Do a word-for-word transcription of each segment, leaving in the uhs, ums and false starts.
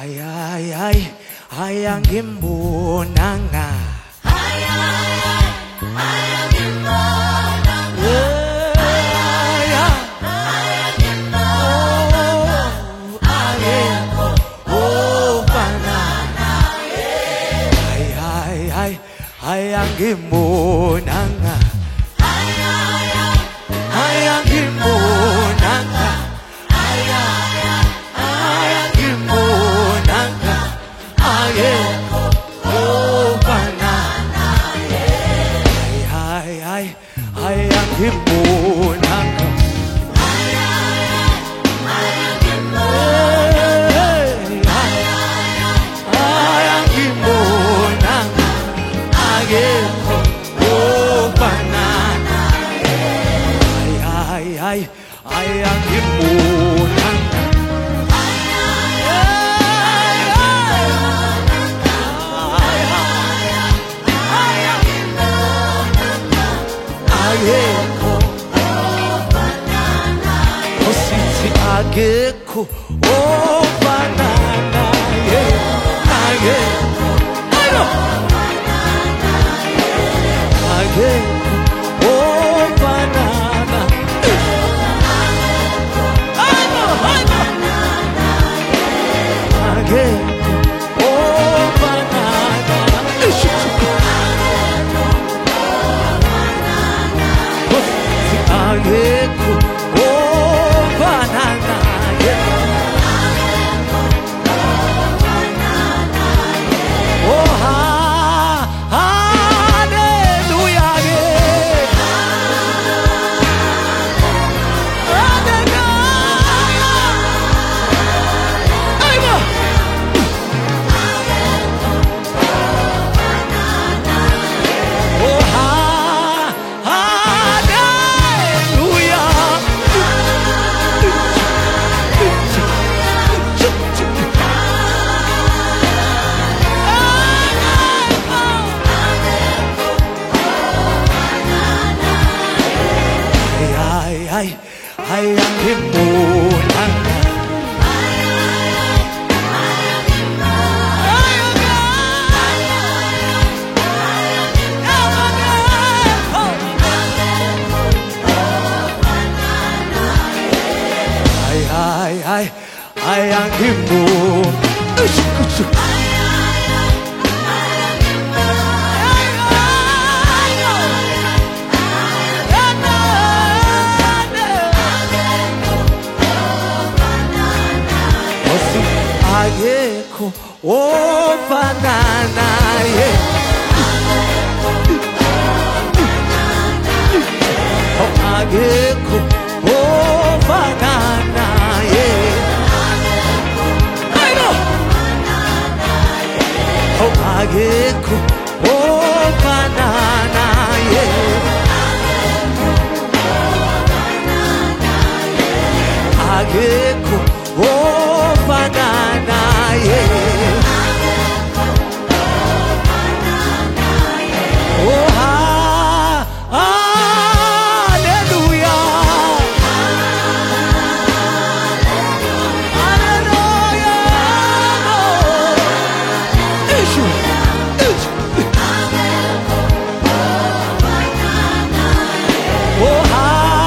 Ay ay ay ay ang gimbunanga. Ay ay ay ay ang gimbunanga. Ay ay ay ay ang gimbunanga. Ay ako oh pananae. Ay ay ay ay ang gimbunanga. Ay ay ay Ay ang gimbunanga. ay ay ay Ay ang gimbunanga. Ay ako oh pananae. Ay ay ay ay ang gimbunanga. ay ay ay ay ang gimbunanga. Ay ay ang gimbunanga. Ay ako oh pananae. Ay ay ay ay ang gimbunanga. Ageko, oh sisi ageko, oh banana, yeah, ageko, ayo, ageko, oh banana, ayo, ayo, ageko, oh banana, ageko, oh banana, yeah. Oh ha, hallelujah, yeah. Hallelujah. Aywa. Oh ha, ay ay ang gimbunanga. Ay ay ay ay ang gimbunanga. Ay ay ay ay ay ang gimbunanga. Ageko, oh banana, yeah. Oh ageko, oh banana, yeah. I know. Oh ageko, oh banana, yeah. Ageko, oh banana, yeah. Oh ha, hallelujah. Hallelujah. Issue. Oh ha,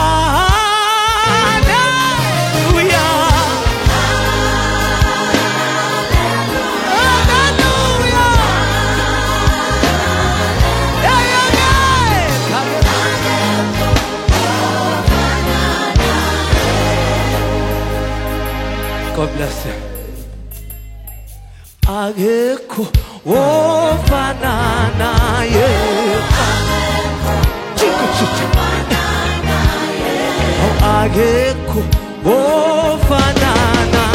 God bless you. Ageko, oh banana, yeah. Chico, chico. Oh ageko, oh banana.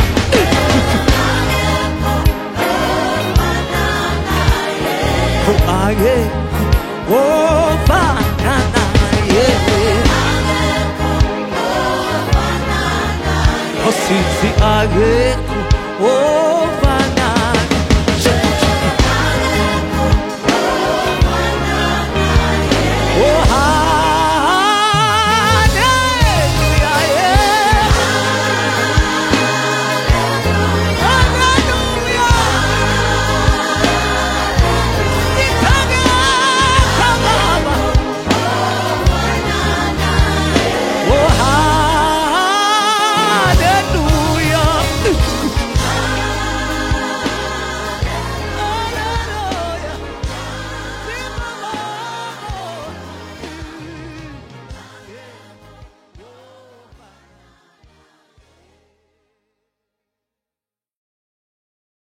Oh ageko, oh banana, yeah. Oh sisi ageko, oh